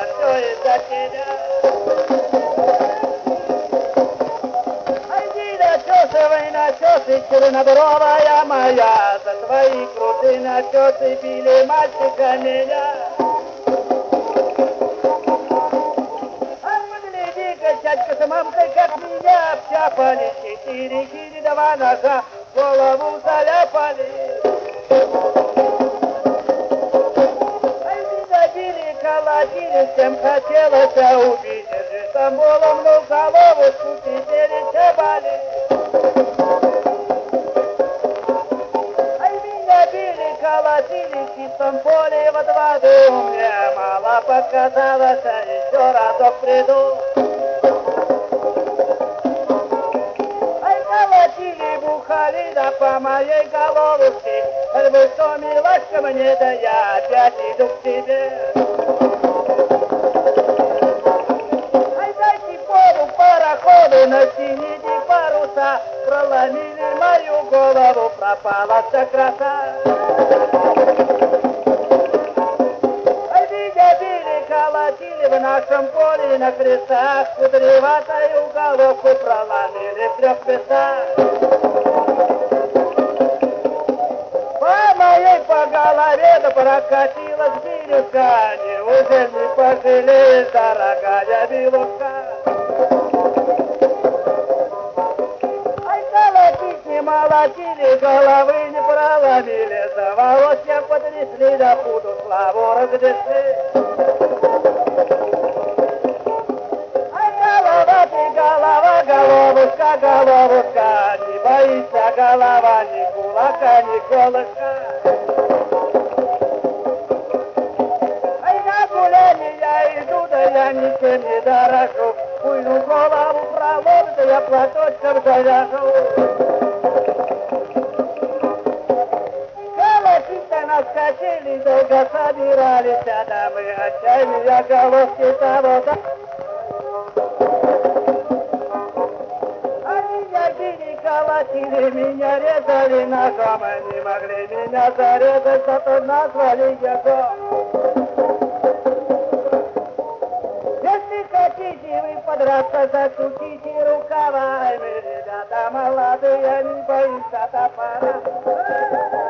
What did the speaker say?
все из-за тебя. Айди начесывай начесы, чернобровая моя, за твои крутые начесы били мальчика меня. Дядька с мамкой, как меня, обтяпали, 4 кири, 2 ножа, голову заляпали. Ай, меня били, колотили, всем хотелось убить, держи тамболом, ну головушку теперь чабали. Ай, меня били, колотили, в чистом поле во 2 мне мало показалось, еще разок приду. Бухали, да по моей головушке, вы что, милашка, мне, да я опять иду к тебе. Ай, дайте воду пароходу, натяните паруса, проломили мою голову, пропала вся краса. Ай, меня били, колотили в нашем поле на крестах, кудреватую головку проломили в 3 местах. По голове да прокатилась бирюшка, неужели не пожалеешь, дорогая вилушка? Ай, колотить не молотили, головы не проломили, за волосья потрясли, да пуду славу разнесли. Ай, голова ты, голова, головушка, головушка, не боится голова ни кулака, ни колышка. Я ничем не дорожу, пуйну голову пролом, да я платочком завяжу. Колотить-то нас хотели, долго собирались, да мы отчаянные головки того, да. Они меня били, колотили, меня резали ножом, они могли меня зарезать, зато назвали язом. Подраться, засучите рукава, мы, ребята молодые, не боимся топора.